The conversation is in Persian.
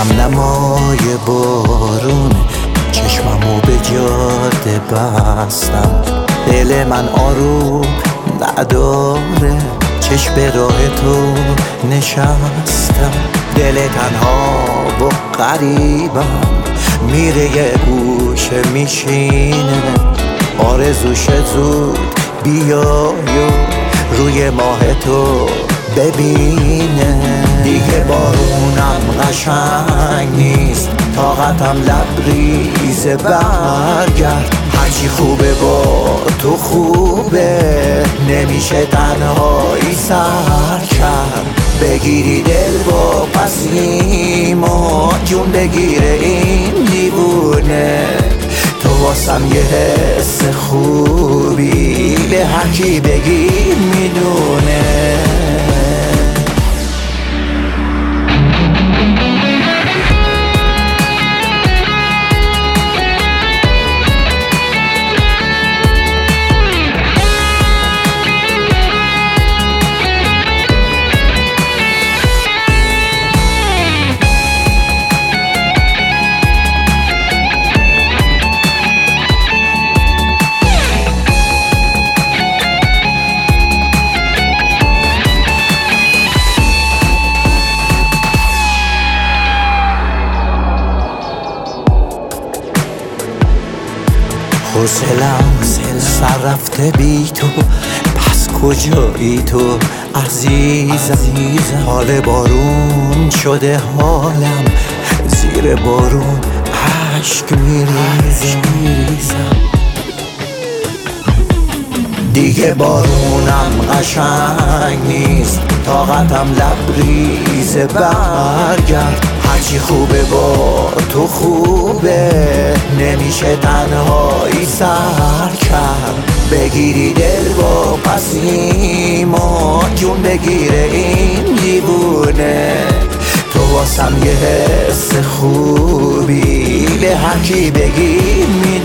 نمای بارون چشممو به جاده بستم. دل من آروم نداره، چشم به راه تو نشستم. دل تنها و غریبم میره یه گوشه میشینه، آرزوش زود بیای و روی ماه تو ببینه. دیگه بارونم قشنگ نیست، طاقتم لبریز برگرد. هرچی خوبه با تو خوبه، نمیشه تنهایی سر کرد. بگیری دل با پسیم و جون بگیره این دیوونه. تو واسم یه حس خوبی، به هر کی بگی میدونه. حوصله‌ام سر رفته بی تو، پس کجایی تو عزیزم؟ حال بارون شده حالم، زیر بارون عشق میریزم. دیگه بارونم قشنگ نیست، طاقتم لبریز برگرد. هرچی خوبه با تو خوبه، نمیشه تنهایی سر کرد. بگیری دل با پسیم و جون بگیره این دیوونه. تو واسم یه حس خوبی، به هر کی بگی